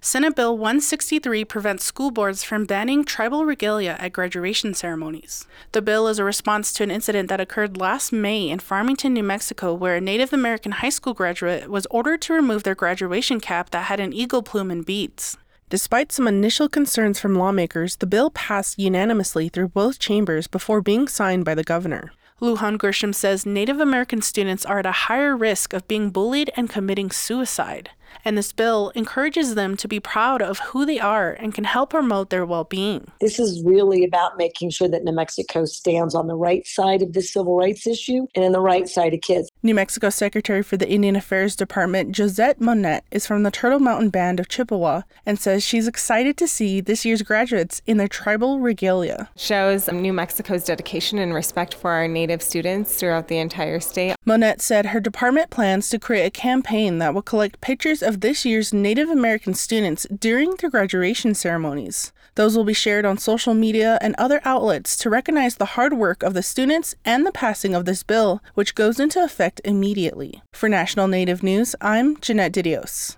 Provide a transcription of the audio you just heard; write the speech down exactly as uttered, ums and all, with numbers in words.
Senate Bill one sixty-three prevents school boards from banning tribal regalia at graduation ceremonies. The bill is a response to an incident that occurred last May in Farmington, New Mexico, where a Native American high school graduate was ordered to remove their graduation cap that had an eagle plume and beads. Despite some initial concerns from lawmakers, the bill passed unanimously through both chambers before being signed by the governor. Lujan Grisham says Native American students are at a higher risk of being bullied and committing suicide, and this bill encourages them to be proud of who they are and can help promote their well-being. This is really about making sure that New Mexico stands on the right side of the civil rights issue and on the right side of kids. New Mexico Secretary for the Indian Affairs Department, Josette Monette, is from the Turtle Mountain Band of Chippewa and says she's excited to see this year's graduates in their tribal regalia. Shows New Mexico's dedication and respect for our Native students throughout the entire state. Monette said her department plans to create a campaign that will collect pictures of this year's Native American students during their graduation ceremonies. Those will be shared on social media and other outlets to recognize the hard work of the students and the passing of this bill, which goes into effect immediately. For National Native News, I'm Jeanette Didios.